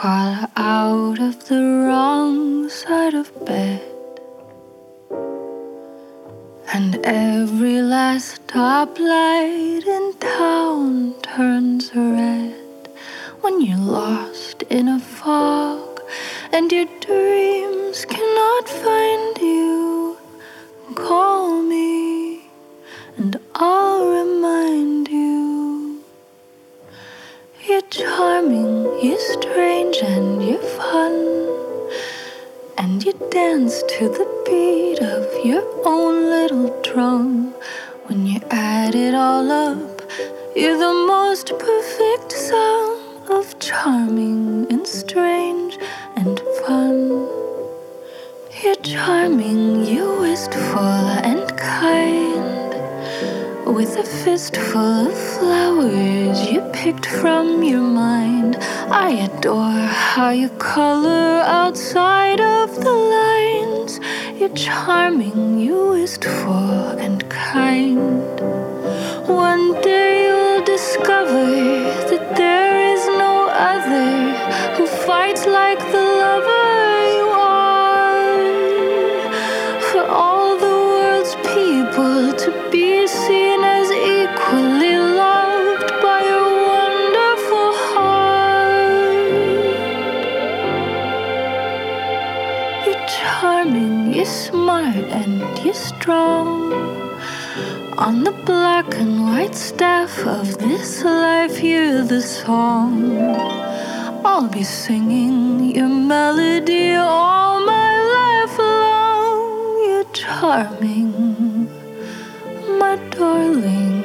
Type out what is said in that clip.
crawl out of the wrong side of bed. And every last stoplight in town turns red when you're lost in a fog and your dreams cannot find you. Call me and I'll remind you. You're charming, you're strange, and you're fun. And you dance to the beat of your own little drum. When you add it all up, you're the most perfect sum of charming and strange and fun. You're charming, you're wistful and kind, with a fistful of flowers you picked from your mind. I adore how you color outside of the lines. You're charming, you're wistful and kind. One day you'll discover that there is no other who fights like the lover you are. For all the world's people to be seen as equally loved by a wonderful heart. You're charming, you're smart, and you're strong. On the black and white staff of this life, you're the song. I'll be singing your melody all my life long. You're charming, my darling.